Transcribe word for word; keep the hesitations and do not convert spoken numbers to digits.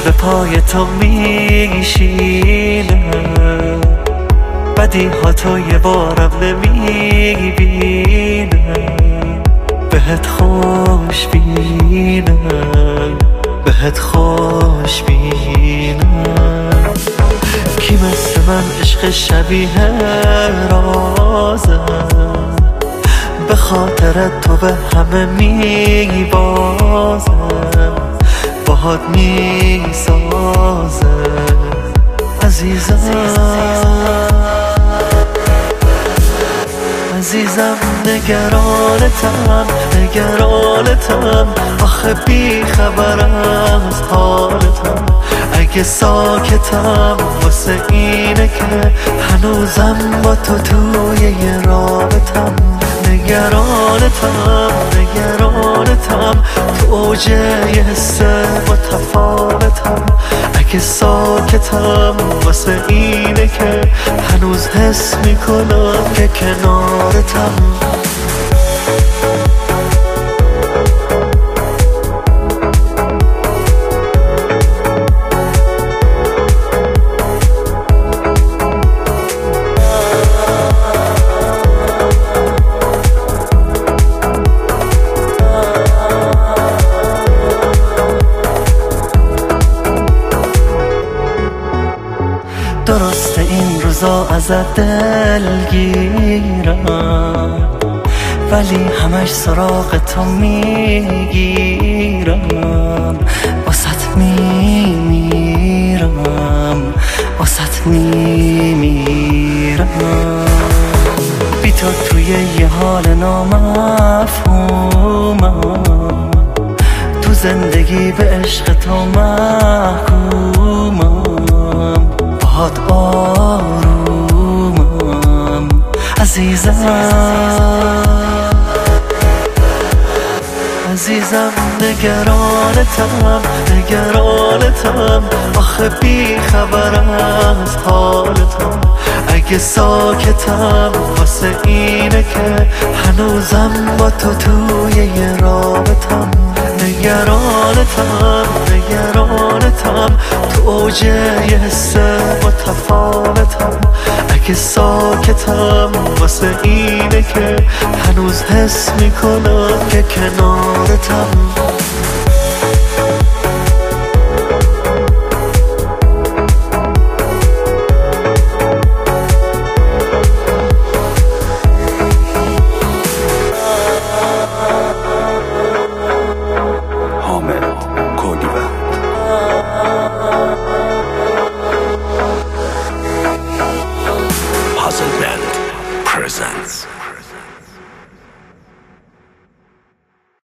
عشق پای تو میشینم، بدی ها تو یه بارم نمیبینم، بهت خوش بینم، بهت خوش بینم. کی مثل من عشق شبیه رازم، به خاطر تو به همه میبازم، باهات میسازم عزیزم. عزیزم نگرانتم نگرانتم، آخه بی خبرم از حالتم. اگه ساکتم واسه اینه که هنوزم با تو توی یه رابطم. نگرانتم نگرانتم، تو اوج یه حس متفاوتم. اگه ساکتم واسه اینه که هنوز حس میکنم که کنارتم. درسته این روزا ازت دلگیرم، ولی همش سراغ تو میگیرم. واسط میمیرم واسط میمیرم. بی تو توی یه حال نامفهومم، تو زندگی به عشق تو محکومم. باهات آرومم عزیزم. عزیزم نگرانتم نگرانتم، آخه بی خبرم از حالتم. اگه ساکتم واسه اینه که هنوزم با تو توی یه رابطم. نگرانتم نگرانتم، تو اوج یه حس متفاوتم. اگه ساکتم واسه اینه که هنوز حس میکنم که کنارتم.